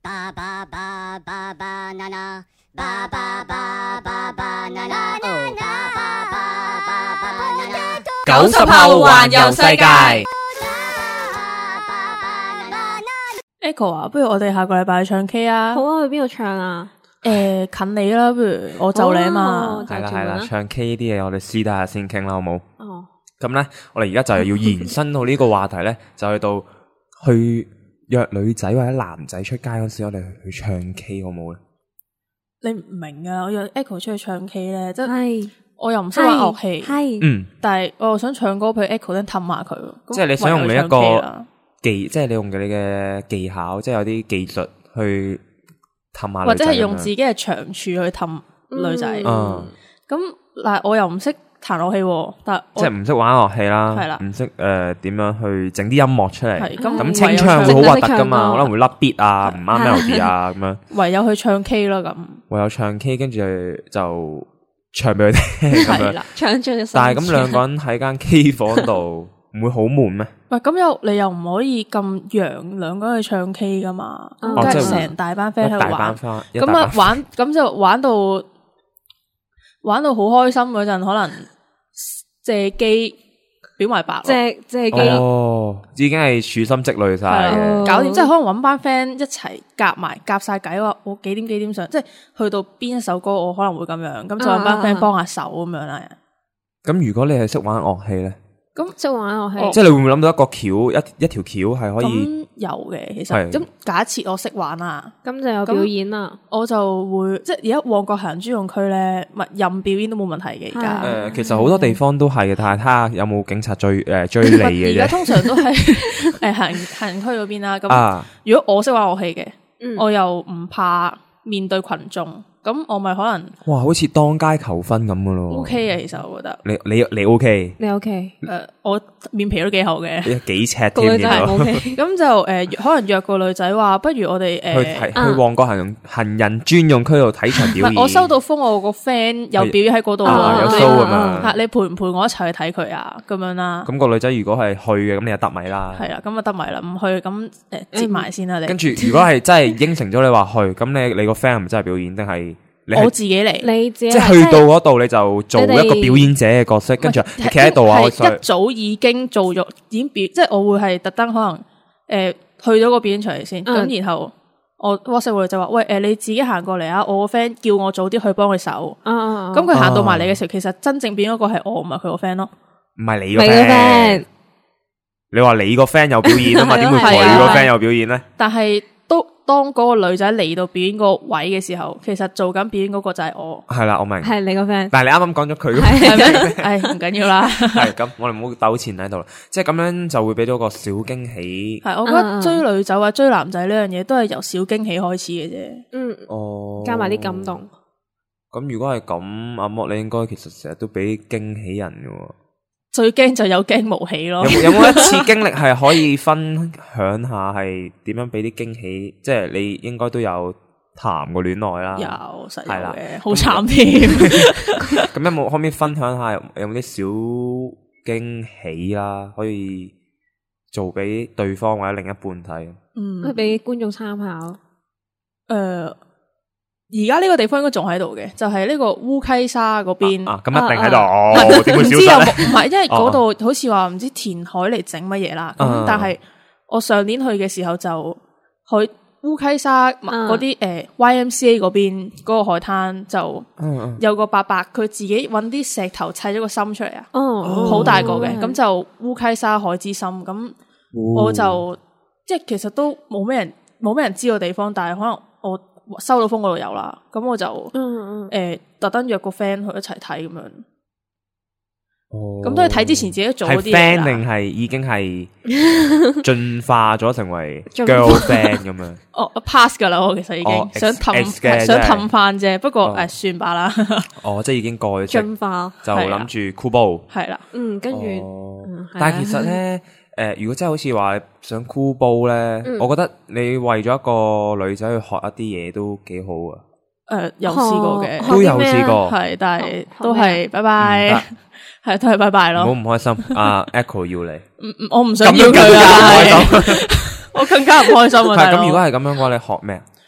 90後環遊世界。 Echo 啊，不如我哋下個禮拜去唱 K 啊？ 好啊，去邊度唱啊？ 近你啦，不如我就你啊嘛。 係啦，唱 K 呢啲嘢我哋私底下先傾啦，好冇？ 哦。 咁咧，我哋而家就係要延伸到呢個話題咧，就去到去約女仔或者男仔出街嗰時，我哋去唱 K 好冇咧？ 你唔明啊？我約 Echo 出去唱 K 咧，即係我又唔識玩樂器， 係， 但係我又想唱歌，譬如 Echo 咧氹下佢。 即係你想用你一個即係你用你嘅技巧，即係有啲技術去氹下女仔， 或者係用自己嘅長處去氹女仔。咁嗱，我又唔識彈樂器，但即係唔識玩樂器啦， 係啦， 唔識點樣去整啲音樂出嚟。咁清唱會好核突噶嘛，可能會甩 beat 啊，唔啱 melody 啊咁樣。 唯有去唱 K 咯，咁唯有唱 K， 跟住就唱俾佢聽咁樣。 唱出但係咁兩個人喺間 K 房度，唔會好悶咩？ 喂，咁你又唔可以咁揚兩個人去唱 K 噶嘛？即係成大班 friend 喺度玩，咁啊玩，咁就玩到好開心嗰陣，可能借機表埋白，借機咯。已經係處心積慮晒嘅， 搞掂，即係可能搵班 friend 一齊夾晒計話，我幾點上，即係去到邊一首歌，我可能會咁樣，咁就搵班 friend 幫下手咁樣啦。 咁如果你係識玩樂器咧？ 咁識玩樂器， 即係你會唔會諗到一個橋，一條橋係可以？ 有嘅，其實咁假設我識玩啊， 咁就有表演啦。我就會即係而家旺角行人專用區咧，任表演都冇問題嘅。而家其實好多地方都係嘅，但係睇下有冇警察追你嘅啫。 而家通常都係行人區嗰邊啦。咁如果我識玩樂器嘅，我又唔怕面對群眾。咁我咪可能好似當街求婚咁噶咯。 OK 嘅，其實我覺得你 OK， 你 OK， 我面皮都幾厚嘅， 幾尺添嘅。 咁就可能約個女仔話，不如我哋去旺角行人專用區度睇場表演。 我收到風，我個 friend 有表演喺嗰度， 有 show 咁樣。 你陪唔陪我一齊去睇佢啊？咁樣啦。 咁個女仔如果係去嘅，咁你就得米啦。 係啦，咁啊得米啦，唔去咁接埋先啦。你跟住如果係真係應承咗你話去，咁你個 friend 係咪真係表演定係？ 我自己嚟， 你自己即係去到嗰度你就做一個表演者嘅角色，跟住你企喺度啊！ 一早已經做咗，已經即係我會係特登可能去咗個表演場嚟先，咁然後我 WhatsApp 會就話喂你自己行過嚟啊！我個 friend 叫我早啲去幫佢手，咁佢行到埋嚟嘅時候，其實真正表演嗰個係我，唔係佢個 friend 咯， 唔係你個 friend。你話你個 friend 有表演啊嘛？點會佢個 friend 有表演咧？ 但係當嗰個女仔嚟到表演個位嘅時候，其實做緊表演嗰個就係我。係啦， 我明。 係你個 friend。 但係你啱啱講咗佢， 係咩？唔緊要啦。 係咁，我哋唔好糾纏喺度啦。即係咁樣就會俾咗個小驚喜。 係，我覺得追女仔或者追男仔呢樣嘢都係由小驚喜開始嘅啫。 加埋啲感動。 咁如果係咁，阿莫你應該其實成日都俾驚喜人嘅。 最驚就有驚無喜咯。 有冇一次經歷係可以分享下係點樣俾啲驚喜？即係你應該都有談過戀愛啦。 有實有嘅，好慘添。 咁有冇可唔可以分享下有冇啲小驚喜啦？可以做俾對方或者另一半睇。 去俾觀眾參考。 而家呢個地方應該仲喺度嘅，就係呢個烏溪沙嗰邊。 咁一定喺度。點會消失？ 唔係，因為嗰度好似話唔知填海嚟整乜嘢啦。咁但係我上年去嘅時候就去烏溪沙嗰啲YMCA 嗰邊嗰個海灘，就有個伯伯佢自己搵啲石頭砌咗個心出嚟啊。好大個嘅，咁就烏溪沙海之心。咁我就即係其實都冇咩人知個地方，但係可能我收到風嗰度有啦，咁我就特登約個 friend 去一齊睇咁樣。咁都係睇之前自己做嗰啲嘢啦。係 friend 定係已經係進化咗成為 girlfriend 咁樣 ？pass 噶啦，我其實已經想氹翻啫。不過算吧啦。 即係已經過去進化， 就諗住酷煲。 係啦， 跟住， 但係其實咧。如果真係好似話想酷煲咧，我覺得你為咗一個女仔去學一啲嘢都幾好啊。 有試過嘅， 都有試過， 係，但係都係拜拜，係都係拜拜咯。 唔好唔開心，Echo 要你， 我唔想要佢啊，我更加唔開心啊。 咁如果係咁樣嘅話，你學咩啊？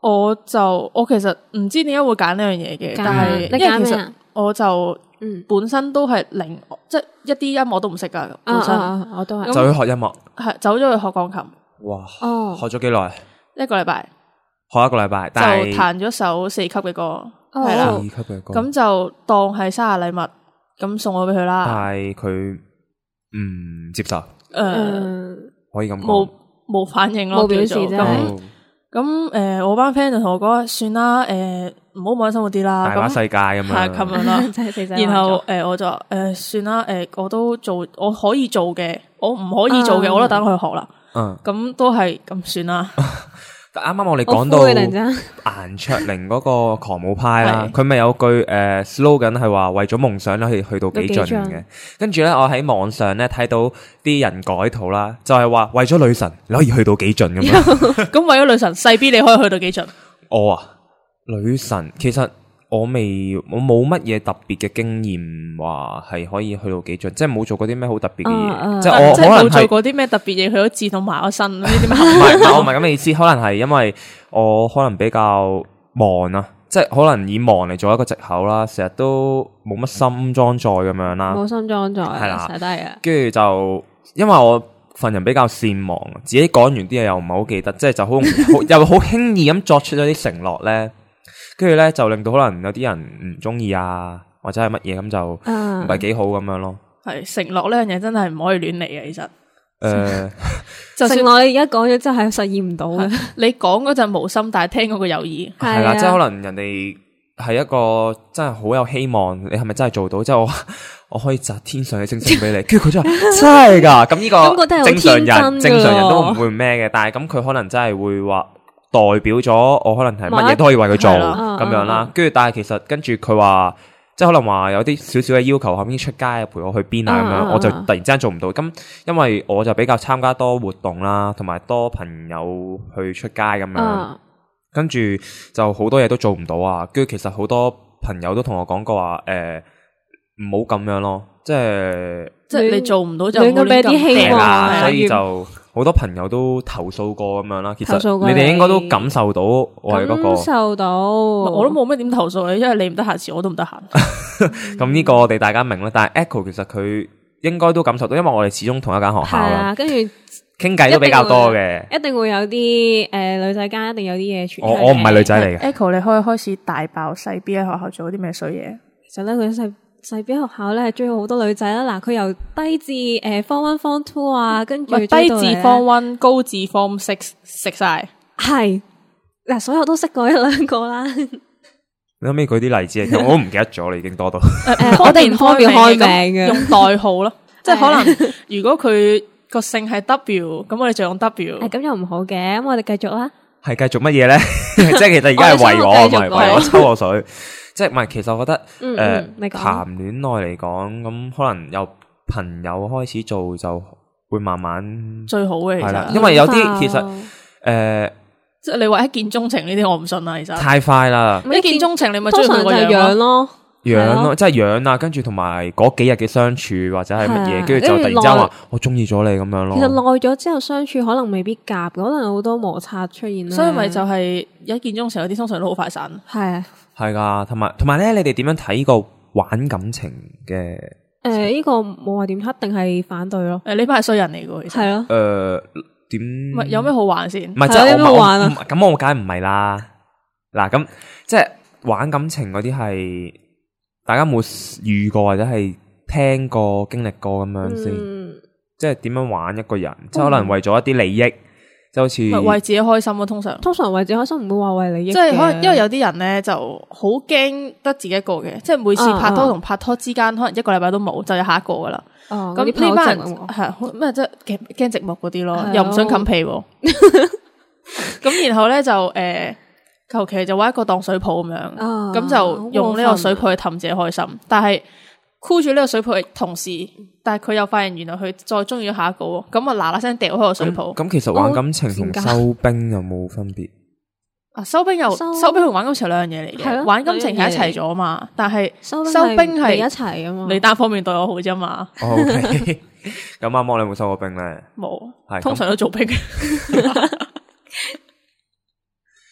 我其實唔知點解會揀呢樣嘢嘅，但係因為其實我就本身都係零，即係一啲音樂都唔識噶。本身我都係就去學音樂， 係走咗去學鋼琴。 哇！學咗幾耐？1個禮拜。學1個禮拜，但係就彈咗首4級嘅歌，係啦，4 級嘅歌， 咁就當係生日禮物，咁送咗俾佢啦。 但係佢唔接受，可以咁講，冇反應咯， 冇表示啫。 咁我班 friend 就同我講，算啦，唔好冇心活啲啦， 大把世界咁樣， 係咁樣啦。然後我就算啦，我都做我可以做嘅，我唔可以做嘅，我都等佢學啦。咁都係咁算啦。 啱啱我哋講到顏卓靈嗰個狂舞派啦，佢咪有句slogan 係話為咗夢想咧可以去到幾盡嘅。跟住咧，我喺網上咧睇到啲人改圖啦，就係話為咗女神你可以去到幾盡咁樣。 咁為咗女神細 B 你可以去到幾盡？ 我啊，女神其實我冇乜嘢特別嘅經驗話係可以去到幾盡，即係冇做過啲咩好特別嘅嘢，即係我可能冇做過啲咩特別嘢，佢都自動埋咗身呢啲咩？ 我唔係咁嘅意思，可能係因為我可能比較忙啊，即係可能以忙嚟做一個藉口啦，成日都冇乜心裝載咁樣啦， 冇心裝載係啦， 寫低嘅。跟住就因為我份人比較善忘，自己講完啲嘢又唔係好記得，即係就好又好輕易咁作出咗啲承諾咧。跟住咧就令到可能有啲人唔中意啊，或者係乜嘢咁就唔係幾好咁樣咯。 係承諾呢樣嘢真係唔可以亂嚟嘅，其實。 就算我而家講咗，真係實現唔到嘅。 你講嗰陣無心，但係聽嗰個有意。 係啦，即係可能人哋係一個真係好有希望，你係咪真係做到？即係我可以摘天上嘅星星俾你，跟住佢就話真係噶。咁呢個正常人都唔會咩嘅，但係咁佢可能真係會話。代表咗我可能係乜嘢都可以為佢做咁樣啦，跟住但係其實跟住佢話，即係可能話有啲少少嘅要求，後面出街陪我去邊啊咁樣，我就突然之間做唔到。咁因為我就比較參加多活動啦，同埋多朋友去出街咁樣，跟住就好多嘢都做唔到啊。跟住其實好多朋友都同我講過話，唔好咁樣咯，即係你做唔到就唔好俾啲希望， 所以就。好多朋友都投訴過咁樣啦，其實你哋應該都感受到我係嗰個。 感受到， 我都冇乜點投訴你，因為你唔得閒時，我都唔得閒。 咁呢個我哋大家明啦，但係 Echo 其實佢應該都感受到，因為我哋始終同一間學校啦， 跟住傾偈都比較多嘅， 一定會有啲女仔間一定有啲嘢傳出嚟。 我唔係女仔嚟嘅。 Echo 你可以開始大爆細 B 喺學校做啲咩衰嘢？ 其實咧佢細 B 學校咧係追好多女仔啦，嗱佢由低至Form 1 Form 2啊，跟住低至 Form 1，高至 Form 6食晒， 係嗱所有都識過1-2個啦。你可唔可以舉啲例子？其實我都唔記得咗啦，已經多到。 我哋唔方便開名嘅， 用代號咯，即係可能如果佢個姓係 W，咁我哋就用 W。 咁又唔好嘅，咁我哋繼續啦。 係繼續乜嘢咧？即係其實而家係為我，唔係為我抽我水。即係唔係？其實我覺得談戀愛嚟講，咁可能由朋友開始做就會慢慢最好嘅。其實因為有啲其實即係你話一見鐘情呢啲，我唔信啦。其實太快啦！ 一見鐘情你咪追佢個樣咯， 樣咯，即係樣啊，跟住同埋嗰幾日嘅相處或者係乜嘢，跟住就突然之間話我中意咗你咁樣咯。 其實耐咗之後相處可能未必夾，可能有好多摩擦出現啦。 所以咪就係一見鐘情嗰啲通常都好快散。 係噶，同埋咧，你哋點樣睇個玩感情嘅？ 呢個冇話點一定係反對咯。 呢班係衰人嚟噶，其實係咯。 點？ 唔係有咩好玩先？ 唔係即係有咩好玩啊？咁我梗係唔係啦。嗱，咁即係玩感情嗰啲係大家冇遇過或者係聽過經歷過咁樣先。即係點樣玩一個人？即係可能為咗一啲利益。就好似為自己開心咯，通常為自己開心，唔會話為利益嘅。即係可能因為有啲人咧就好驚得自己一個嘅，即係每次拍拖同拍拖之間，可能一個禮拜都冇，就有下一個噶啦。咁呢班人係咩？即係驚寂寞嗰啲咯，又唔想冚被。咁然後咧就求其就搵一個當水泡咁樣，咁就用呢個水泡去氹自己開心，但係。箍住呢個水泡嘅同時，但係佢又發現原來佢再中意咗下一個，咁啊嗱嗱聲掉開個水泡。咁其實玩感情同收兵有冇分別？ 收兵同玩感情兩樣嘢嚟嘅，玩感情係一齊咗嘛，但係收兵係一齊啊嘛， 你單方面對我好啫嘛。 OK，咁阿摩你有冇收過兵咧？ 冇，通常都做兵。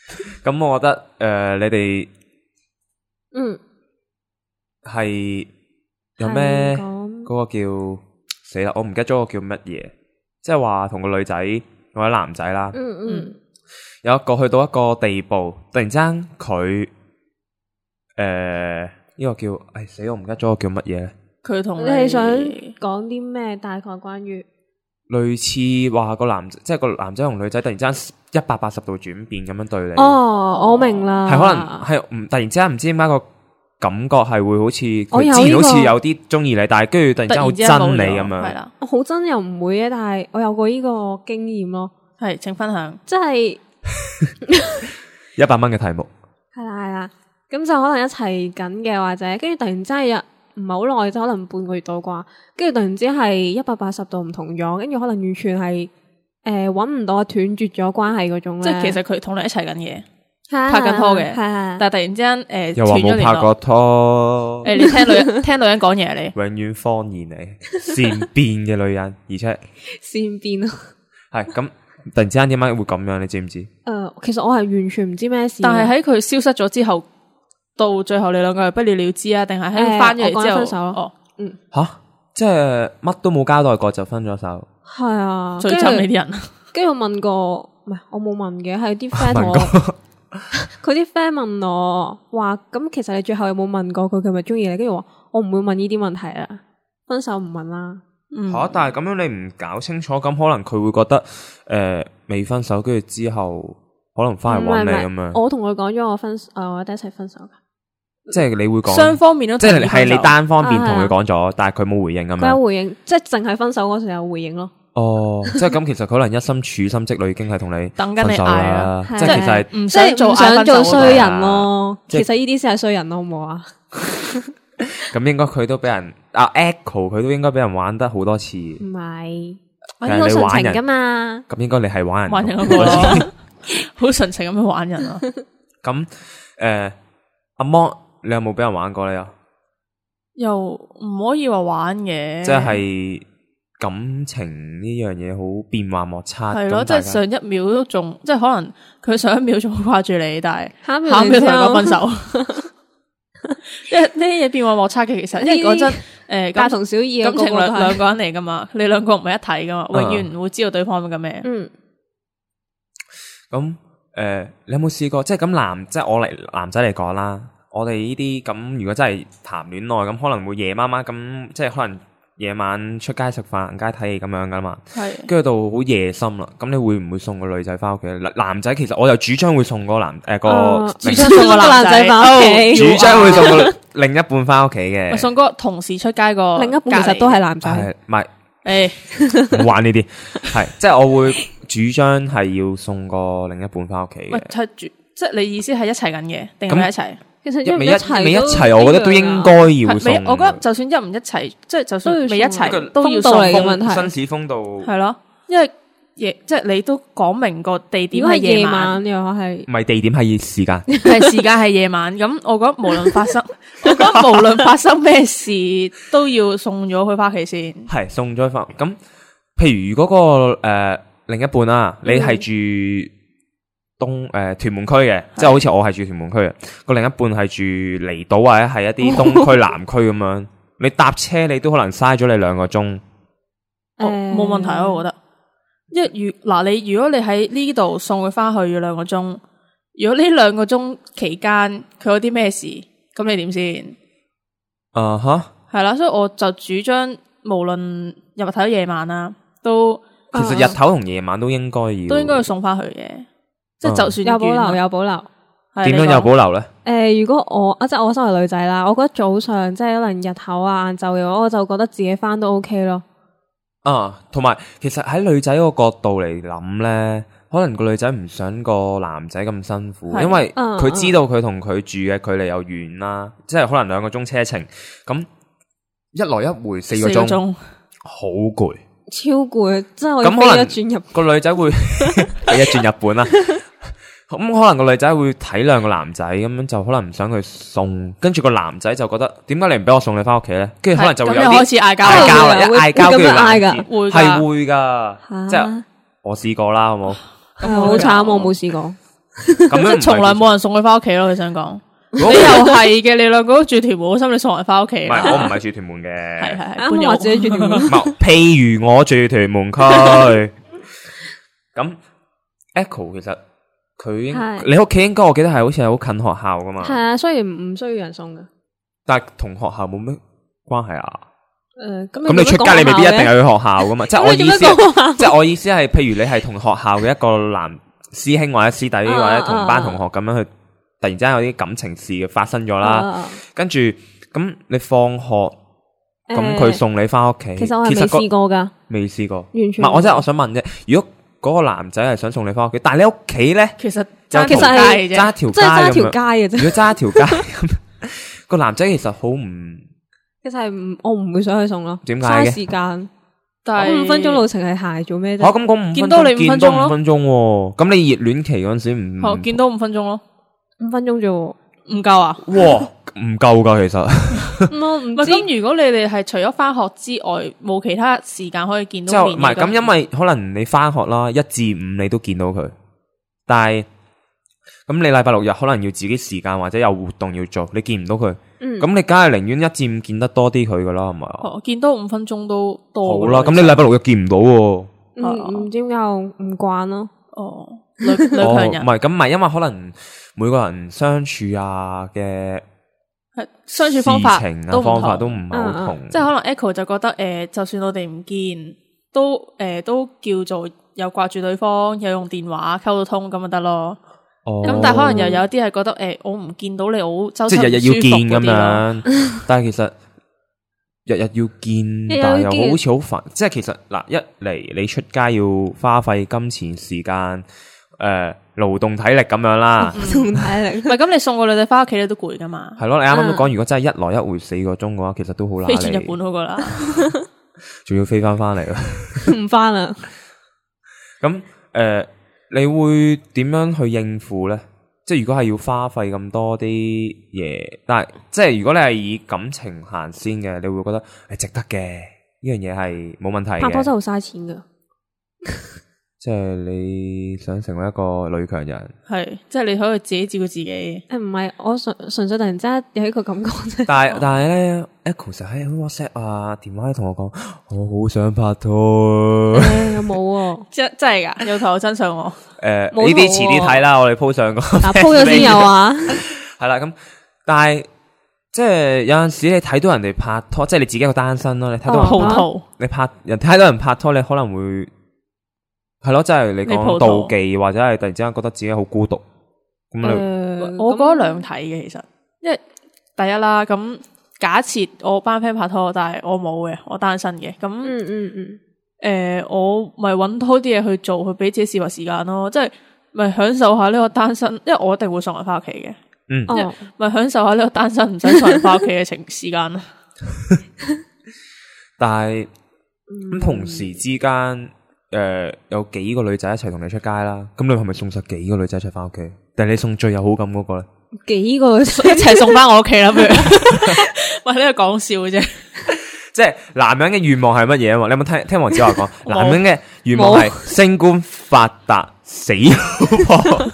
咁我覺得你哋係有咩嗰個叫死啦，我唔記得咗個叫乜嘢，即係話同個女仔或者男仔啦，有一個去到一個地步，突然之間佢呢個叫死，我唔記得咗個叫乜嘢。 佢同你係想講啲咩？大概關於類似話個男，即係個男仔同女仔突然之間180度轉變咁樣對你。 哦，我明啦， 係可能係突然之間唔知點解個感覺係會好似佢之前好似有啲中意你，但係跟住突然之間好憎你咁樣。係啦， 我好憎又唔會嘅，但係我有過呢個經驗咯。 係，請分享。即係 100蚊嘅題目。 係啦，咁就可能一齊緊嘅，或者跟住突然之間唔係好耐，就可能半個月到啩，跟住突然之間係180度唔同樣，跟住可能完全係搵唔到斷絕咗關係嗰種咧。 即係其實佢同你一齊緊嘅，拍緊拖嘅，但係突然之間又話冇拍過拖。 你聽女人講嘢你永遠謊言嚟，善變嘅女人，而且善變咯。 係咁，突然之間點解會咁樣？你知唔知？ 其實我係完全唔知咩事， 但係喺佢消失咗之後。到最後你兩個係不了了之啊？定係喺佢翻咗嚟之後分手咯？ 哦， 吓，即係乜都冇交代過就分咗手？ 係啊， 最憎呢啲人。 跟住我問過，唔係我冇問嘅，係啲 friend 同我，佢啲 friend 問我話，咁其實你最後有冇問過佢係咪中意你？跟住話我唔會問呢啲問題啊，分手唔問啦。 吓，但係咁樣你唔搞清楚，咁可能佢會覺得未分手，跟住之後可能翻嚟揾你咁樣。 我同佢講咗我哋一齊分手噶。 即係你會講雙方面都即係你單方面同佢講咗，但係佢冇回應咁樣。 佢有回應，即係淨係分手嗰時有回應咯。 哦，即係咁，其實佢可能一心處心積慮，已經係同你等緊你嗌啦。 即係其實係唔想做衰人咯。其實呢啲先係衰人咯，好唔好啊？ 咁應該佢都俾人Echo， 佢都應該俾人玩得好多次。 唔係，我應該純情噶嘛。 咁應該你係玩人嗰個咯，好純情咁樣玩人啊。 咁阿摩。你有冇俾人玩過咧？ 又唔可以話玩嘅， 即係感情呢樣嘢好變幻莫測。 係咯，即係上一秒都仲，即係可能佢上一秒仲好掛住你，但係下一秒同佢講分手。即係呢啲嘢變幻莫測嘅，其實因為講真，大同小異，感情兩個人嚟噶嘛，你兩個唔係一體噶嘛，永遠唔會知道對方嘅咩。 咁你有冇試過？即係咁即係我男仔嚟講啦。我哋呢啲咁，如果真係談戀愛咁，可能會夜媽媽咁，即係可能夜晚出街食飯、行街睇戲咁樣噶嘛。係。跟住到好夜深啦，咁你會唔會送個女仔翻屋企？男仔其實我又主張會送個主張送個男仔翻屋企， 主張會送個另一半翻屋企嘅。 送個同時出街個另一半其實都係男仔。 唔係，唔玩呢啲。係，即係我會主張係要送個另一半翻屋企嘅。 即係你意思係一齊緊嘅，定係一齊？ 其實未一齊，我覺得都應該要送。 我覺得就算一唔一齊，即係就算未一齊，都要送嚟嘅問題。 紳士風度係咯，因為即係你都講明個地點係夜晚， 又係唔係地點係時間， 係時間係夜晚。咁我覺得無論發生咩事，都要送咗佢翻屋企先。係送咗翻。咁譬如嗰個另一半啊，你係住屯門區嘅，即係好似我係住屯門區嘅，個另一半係住離島或者係一啲東區南區咁樣，你搭車你都可能嘥咗你2個鐘。 冇問題啊，我覺得。因為你如果你喺呢度送佢翻去要2個鐘，如果呢2個鐘期間佢有啲咩事，咁你點先？係啦，所以我就主張無論日頭夜晚啦，都其實日頭同夜晚都應該要送翻去嘅。即係就算有保留， 點樣有保留咧？ 如果我身為女仔啦，我覺得早上即係可能日頭啊、晏晝嘅話，我就覺得自己翻都 OK 咯。 同埋其實喺女仔個角度嚟諗咧，可能個女仔唔想個男仔咁辛苦，因為佢知道佢同佢住嘅距離又遠啦，即係可能2個鐘車程，咁一來一回4個鐘，好攰， 超攰，即係我飛一轉日個女仔會飛一轉日本啦。咁可能個女仔會體諒個男仔，咁樣就可能唔想佢送，跟住個男仔就覺得點解你唔俾我送你翻屋企咧？跟住可能就會有啲開始嗌交啦，嗌交跟住嗌噶， 係會噶，即係我試過啦，好冇？ 好慘，我冇試過。 咁樣即係從來冇人送佢翻屋企咯。你想講？你又係嘅，你兩個都住屯門，好心你送人翻屋企。 唔係，我唔係住屯門嘅。 係啱啱話自己住屯門。 譬如我住屯門區，咁 Echo 其實你屋企應該我記得係好似係好近學校噶嘛。 係啊，所以唔需要人送噶。 但係同學校冇咩關係啊。 咁你出街你未必一定係去學校噶嘛。即係我意思係，譬如你係同學校嘅一個男師兄或者師弟或者同班同學咁樣去。突然之間有啲感情事嘅發生咗啦，跟住咁你放學，咁佢送你翻屋企。 其實我係未試過噶， 未試過， 完全。 唔係，我想問啫。如果嗰個男仔係想送你翻屋企，但係你屋企咧， 其實揸條街揸條街嘅啫。如果揸條街咁，個男仔其實好唔， 其實係我唔會想去送咯。 點解嘅？ 嘥時間。 但係 5分鐘路程係鞋做咩啫？ 咁5分鐘見到你5分鐘咯。 5分鐘，咁你熱戀期嗰陣時唔見到5分鐘咯。 5分鐘啫， 唔夠啊？ 哇，唔夠噶，其實。 我唔知。 咁如果你哋係除咗翻學之外，冇其他時間可以見到面， 唔係咁，因為可能你翻學啦，1至5你都見到佢，但係咁你禮拜6日可能要自己時間或者有活動要做，你見唔到佢，咁你梗係寧願1至5見得多啲佢噶啦，係咪啊？ 見多5分鐘都多。 好啦，咁你禮拜6日見唔到喎。 唔知點解我唔慣咯。 女強人。 唔係咁，唔係因為可能每個人相處啊嘅相處方法都唔係好同。 即係可能 Echo 就覺得就算我哋唔見，都叫做有掛住對方，有用電話溝到通咁就得咯。咁但係可能又有啲係覺得我唔見到你好周身唔舒服嗰啲咯。即係日日要見咁樣，但係其實日日要見，但係又好似好煩。即係其實嗱，一嚟你出街要花費金錢、時間、勞動體力咁樣啦。 勞動體力， 唔係咁你送個女仔翻屋企你都攰噶嘛。 係咯，你啱啱都講，如果真係一來一回4個鐘嘅話，其實都好難。 飛轉日本好過啦， 仲要飛翻嚟啦， 唔翻啦。 咁你會點樣去應付咧？即係如果係要花費咁多啲嘢，但係即係如果你係以感情行先嘅，你會覺得係值得嘅，呢樣嘢係冇問題嘅。 拍拖真係好嘥錢噶。 即係你想成為一個女強人， 係即係你可以自己照顧自己。 唔係，我純粹突然之間有一個感覺啫。 但係咧，Echo 成日喺 WhatsApp 啊、電話同我講，我好想拍拖。 有冇？ 真係噶，有頭真相喎。 呢啲遲啲睇啦，我哋 po 上個。 po 咗先有啊。 係啦，咁但係即係有陣時你睇到人哋拍拖，即係你自己一個單身咯，你睇到人睇到人拍拖，你可能會。係咯，即係你講妒忌或者係突然之間覺得自己好孤獨咁。 我覺得兩睇嘅，其實，因為第一啦，咁假設我班 friend 拍拖，但係我冇嘅，我單身嘅，咁我咪搵多啲嘢去做，去俾自己消磨時間咯，即係咪享受下呢個單身，因為我一定會送人翻屋企嘅，咪享受下呢個單身唔使送人翻屋企嘅時間咯。 但係咁同時之間。有幾個女仔一齊同你出街啦，咁你係咪送晒幾個女仔一齊翻屋企？定係你送最有好感嗰個咧？ 幾個一齊送翻我屋企啦，不如？喂，呢個講笑嘅啫。 即係男人嘅願望係乜嘢啊？嘛，你有冇聽黃子華講？男人嘅願望係升官發達死老婆，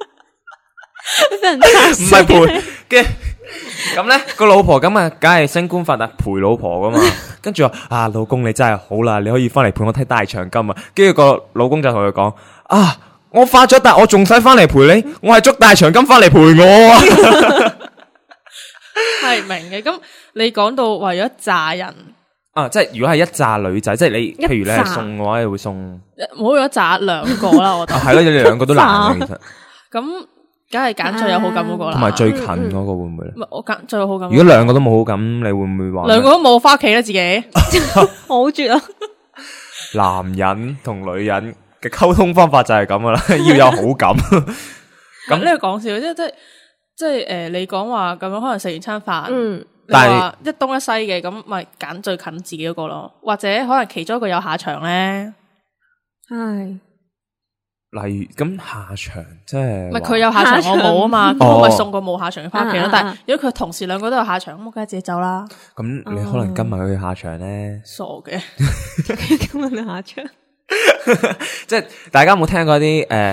唔係陪嘅。咁咧個老婆咁啊，梗係升官發達陪老婆噶嘛。跟住話老公你真係好啦，你可以翻嚟陪我睇大長今啊。跟住個老公就同佢講我發咗達，我仲使翻嚟陪你？我係捉大長今翻嚟陪我啊。 係明嘅。咁你講到為咗一紮人即係如果係一紮女仔，即係你譬如你係送嘅話，你會送冇咗紮2個啦。我覺得係咯，你哋2個都難嘅其實。 咁梗係揀最有好感嗰個啦， 同埋最近嗰個會唔會咧？ 我揀最有好感。 如果2個都冇好感，你會唔會話 2個都冇翻屋企啦？自己好絕啊！ 男人同女人嘅溝通方法就係咁噶啦，要有好感。 咁呢個講笑，即係你講話咁樣，可能食完餐飯， 但係一東一西嘅，咁咪揀最近自己嗰個咯，或者可能其中一個有下場咧， 係。 例如咁下場即係， 唔係佢有下場我冇啊嘛，咁我咪送個冇下場翻屋企咯。但係如果佢同時2個都有下場，咁我梗係自己走啦。 咁你可能跟埋佢下場咧， 傻嘅， 跟埋你下場。 即係大家有冇聽過啲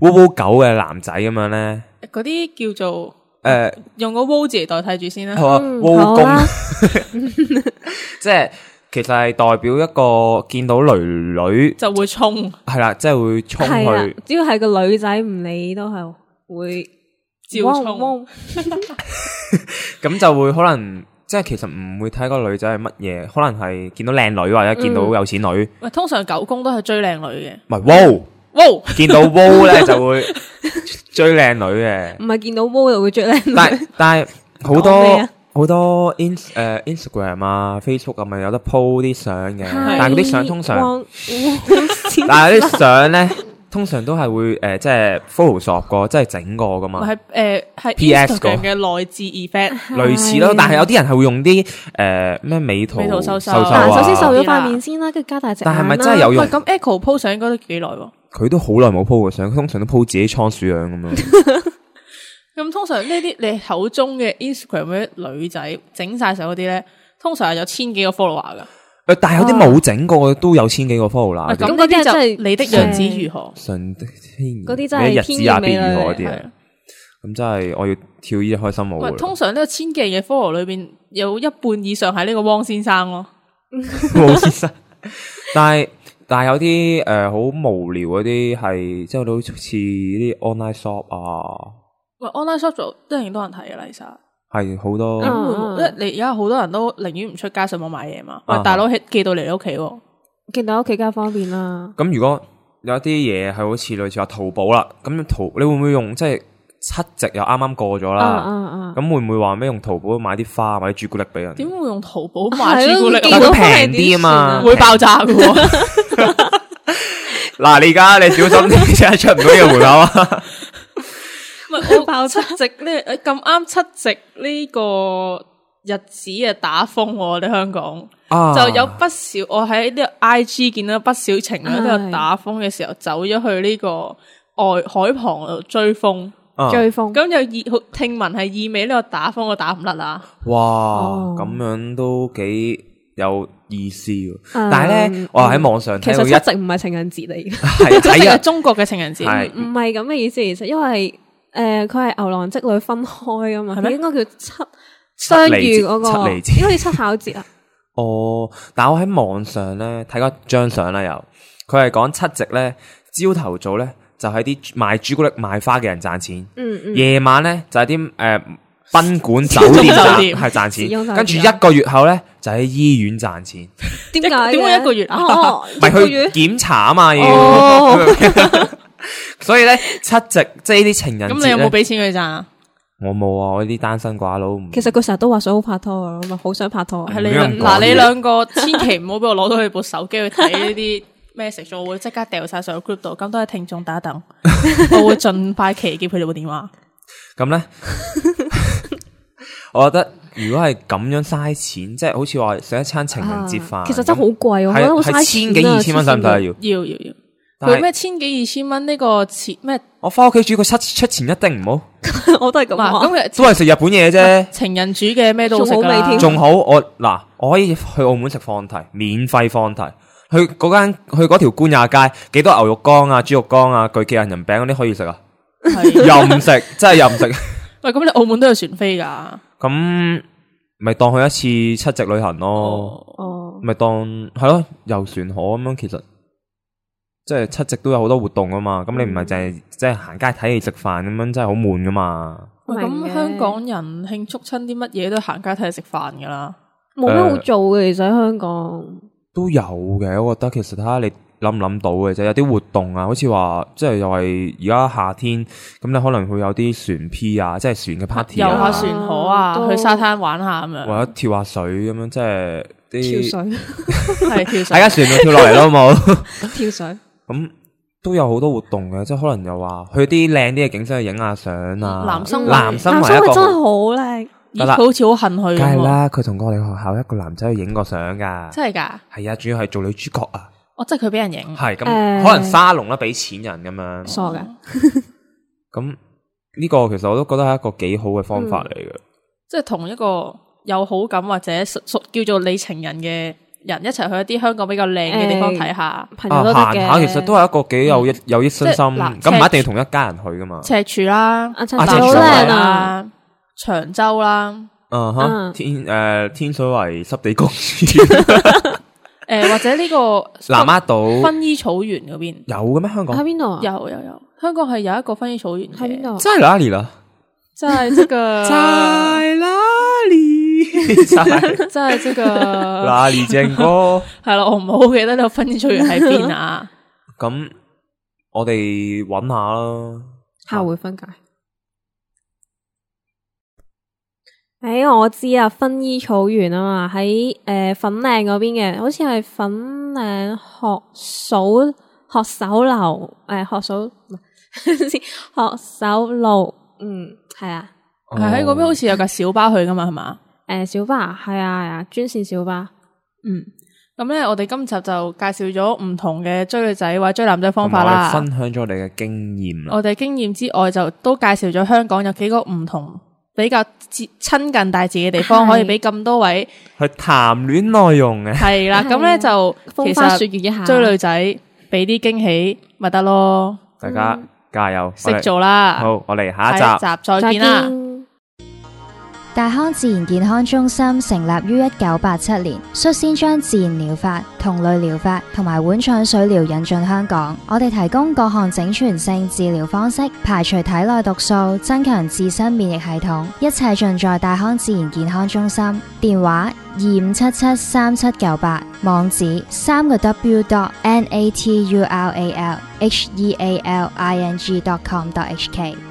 嗚嗚狗嘅男仔咁樣咧， 嗰啲叫做誒用個嗚字嚟代替住先啦。 嗚公，即係其實係代表一個見到女女就會衝， 係啦，即係會衝去。 只要係個女仔唔理都係會照衝。 咁就會可能即係其實唔會睇個女仔係乜嘢，可能係見到靚女或者見到有錢女。 喂，通常狗公都係追靚女嘅。 唔係，wow，見到 wow 咧就會追靚女嘅。 唔係見到 wow 就會追靚女。 但係好多Instagram 啊 Facebook 啊咪有得 po 啲相嘅，但係嗰啲相通常，但係啲相咧通常都係會即係 Photoshop 過，即係整過噶嘛。 係 Instagram 嘅內置 effect 類似咯，但係有啲人係會用啲咩美圖秀秀啊。 首先瘦咗塊面先啦，跟住加大隻眼啦。 但係咪真係有用？ 咁 Echo po 相應該都幾耐喎？ 佢都好耐冇 po 過相，通常都 po 自己倉鼠樣咁樣。 咁通常呢啲你口中嘅 Instagram 嗰啲女仔整晒相嗰啲咧，通常係有1000幾個 follower 噶。 但係有啲冇整過都有1000幾個 follower。 咁嗰啲就係你的樣子如何？ 嗰啲真係日子也必如何嗰啲啊？咁真係我要跳呢隻開心舞。 通常呢個1000幾嘅 follower 裏邊有一半以上係呢個汪先生咯。 汪先生，但係有啲好無聊嗰啲係即係好似啲 online shop 啊。 喂 ，online shop 做都係多人睇嘅啦，其實係好多， 因為你而家好多人都寧願唔出街上網買嘢嘛。喂，大佬寄到嚟你屋企， 寄到屋企梗係方便啦。 咁如果有啲嘢係好似類似話淘寶啦，咁你會唔會用即係7夕又啱啱過咗啦？咁會唔會話咩用淘寶買啲花買啲朱古力俾人？ 點會用淘寶買朱古力？ 但係平啲啊嘛， 會爆炸嘅。 嗱，你而家你小心啲，真係出唔到呢個門口啊！ 我爆七夕呢？咁啱七夕呢個日子啊打風，我哋香港就有不少我喺呢個 IG 見到不少情侶都有打風嘅時候走咗去呢個海旁度追風，咁又聽聞係意味呢個打風我打唔甩啦。 哇，咁樣都幾有意思。但係咧，我喺網上睇到其實七夕唔係情人節嚟嘅， 係中國嘅情人節， 唔係咁嘅意思。其實因為佢係牛郎織女分開噶嘛，係咪應該叫相遇嗰個？應該叫七巧節啊。 哦，但係我喺網上咧睇過張相啦，又佢係講七夕咧，朝頭早咧就係啲賣朱古力賣花嘅人賺錢，夜晚咧就係啲賓館酒店係賺錢，跟住1個月後咧就喺醫院賺錢。 點解？ 點解1個月啊？ 唔係去檢查啊嘛要。所以咧七夕即係呢啲情人節， 咁你有冇俾錢佢賺啊？ 我冇啊，我啲單身寡佬。 其實佢成日都話想好拍拖啊，咁啊好想拍拖。 係你兩個千祈唔好俾我攞到佢部手機去睇呢啲 message，我會即刻掉晒上個 group 度。咁多位聽眾等一等，我會盡快騎劫佢哋部電話。 咁咧，我覺得如果係咁樣嘥錢，即係好似話食一餐情人節飯， 其實真係好貴，我覺得好嘥錢啊。 係1000幾2000蚊使唔使要？佢咩1000幾2000蚊呢個錢咩？ 我翻屋企煮個出錢一定唔好。 我都係咁話， 都係食日本嘢啫。 情人煮嘅咩都好食㗎， 仲好。我可以去澳門食放題，免費放題。去嗰條官也街，幾多牛肉乾啊、豬肉乾啊、巨記人人餅嗰啲可以食啊？又唔食，真係又唔食。 喂，咁你澳門都有船飛噶？ 咁咪當去一次七夕旅行咯。咪當係咯，遊船河咁樣，其實。即係七夕都有好多活動啊嘛，咁你唔係淨係即係行街睇戲食飯咁樣，真係好悶噶嘛。 咁香港人慶祝親啲乜嘢都行街睇戲食飯噶啦， 冇乜好做嘅。其實喺香港都有嘅，我覺得其實睇下你諗唔諗到嘅啫。有啲活動啊，好似話即係又係而家夏天，咁你可能會有啲船 P 啊，即係船嘅 party 啊， 遊下船河啊，去沙灘玩下咁樣， 或者跳下水咁樣，即係啲跳水係跳水， 喺架船度跳落嚟咯，冇跳水。咁都有好多活動嘅，即係可能又話去啲靚啲嘅景色去影下相啊。男生係真係好靚， 佢好似好恨去。 梗係啦，佢同我哋學校一個男仔去影過相噶。 真係噶？ 係啊，主要係做女主角啊。 即係佢俾人影。 係咁，可能沙龍啦，俾錢人咁樣。 傻嘅。 咁呢個其實我都覺得係一個幾好嘅方法嚟嘅。 即係同一個有好感或者屬叫做你情人嘅人一齊去一啲香港比較靚嘅地方睇下， 朋友都得嘅。 行下其實都係一個幾有益身心，咁唔一定要同一家人去噶嘛。 赤柱啦， 赤柱好靚啊， 長洲啦， 天水圍濕地公園， 或者呢個南丫島薰衣草園嗰邊有嘅咩？香港喺邊度啊？ 有，香港係有一個薰衣草園喺邊度？ 在哪裡啦？ 在這個在哪裡？ 在這個哪裡見過？ 係咯，我唔好記得呢個薰衣草園喺邊啊。 咁我哋揾下啦， 下回分解。我知啊，薰衣草園啊嘛，喺粉嶺嗰邊嘅，好似係粉嶺學手樓學手路，係啊， 係喺嗰邊好似有架小巴去噶嘛，係嘛？ 小巴係啊，專線小巴。 咁咧，我哋今集就介紹咗唔同嘅追女仔或者追男仔方法啦， 分享咗你嘅經驗啦。 我哋經驗之外，就都介紹咗香港有幾個唔同比較親近大自嘅地方，可以俾咁多位去談戀內容嘅。 係啦，咁咧就風花雪月一下追女仔，俾啲驚喜咪得咯。 大家加油， 識做啦。 好，我哋下一集再見啦。 大康自然健康中心成立於1987年，率先將自然療法、同類療法同埋碗腸水療引進香港。我哋提供各項整全性治療方式，排除體內毒素，增強自身免疫系統，一切盡在大康自然健康中心。電話25773798，網址3w.naturalhealing.com.hk。